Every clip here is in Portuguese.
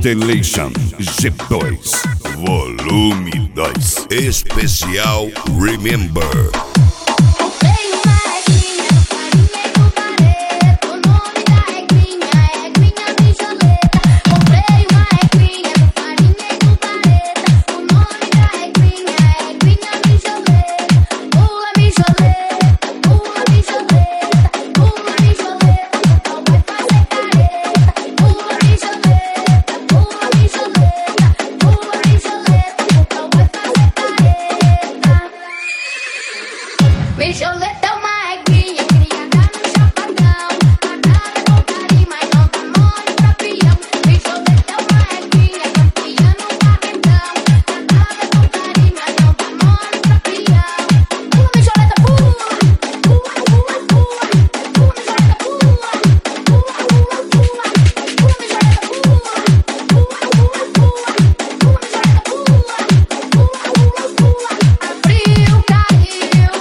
Constellation G2 Volume 2 Especial Remember. Mijoleta é uma egrinha criada no chapadão. Nadada com carinho, mas não dá mole pra peão. Mijoleta é uma egrinha campeã no barretão. Nadada com carinho, mas não dá mole pra peão. Pula, mijoleta, pula. Pula, pula, pula. Pula, mijoleta, pula. Pula, pula, pula. Pula, mijoleta, pula. Pula, pula, pula. Pula, mijoleta, pula. Pula, pula, pula. Abril, caiu.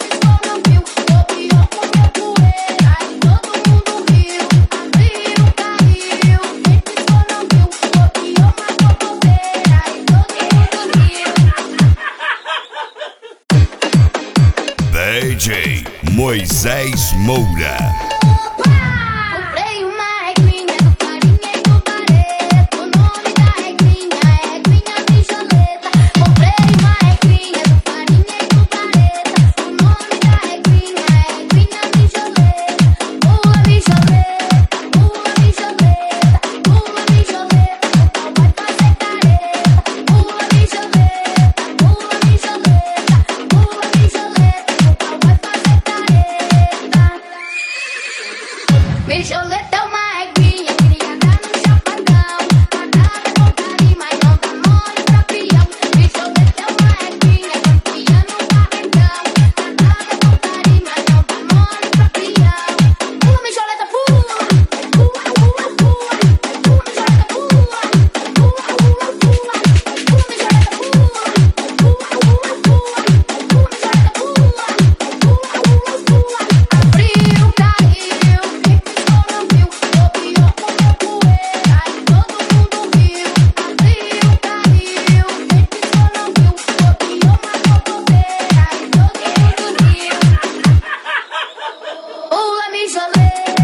DJ Moisés Moura. Comprei uma egrinha do farinha e do bareto. O nome da egrinha é egrinha mijoleta. Comprei uma egrinha do farinha e do bareto. O nome da egrinha é egrinha mijoleta. Pula, mijoleta, pula, mijoleta, pula, mijoleta, o pau vai fazer careta. Pula, mijoleta, pula, mijoleta, pula, mijoleta, o pau vai fazer careta. Mijoleta é uma egrinha criada no chapadão. Nadada com carinho, mas não dá mole pra peão. Mijoleta é uma egrinha campeã no barretão. Nadada com carinho, mas não dá mole pra peão. Pula, mijoleta, pula. Pula, pula, pula. Pula, mijoleta, pula. Pula, pula, pula. Pula, mijoleta, pula. Pula, pula, pula. Pula, mijoleta, pula. Pula, pula, pula. Abril, caiu. Quem piscou não viu. Bobeou, comeu poeira e todo mundo riu. Abril, caiu. Quem piscou não viu. Bobeou, matou bobeira e todo mundo riu. Pula, mijoleta.